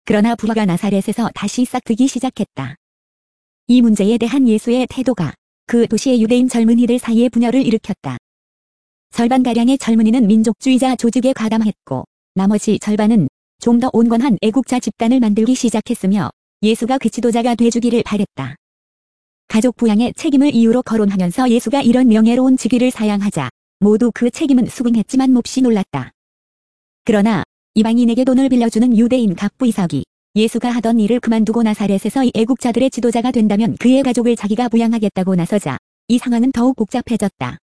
그러나 불화가 나사렛에서 다시 싹트기 시작했다. 이 문제에 대한 예수의 태도가 그 도시의 유대인 젊은이들 사이에 분열을 일으켰다. 절반가량의 젊은이는 민족주의자 조직에 가담했고 나머지 절반은 좀 더 온건한 애국자 집단을 만들기 시작했으며 예수가 그 지도자가 돼주기를 바랬다. 가족 부양의 책임을 이유로 거론하면서 예수가 이런 명예로운 직위를 사양하자 모두 그 책임은 수긍했지만 몹시 놀랐다. 그러나 이방인에게 돈을 빌려주는 유대인 갑부이삭이 예수가 하던 일을 그만두고 나사렛에서 이 애국자들의 지도자가 된다면 그의 가족을 자기가 부양하겠다고 나서자 이 상황은 더욱 복잡해졌다.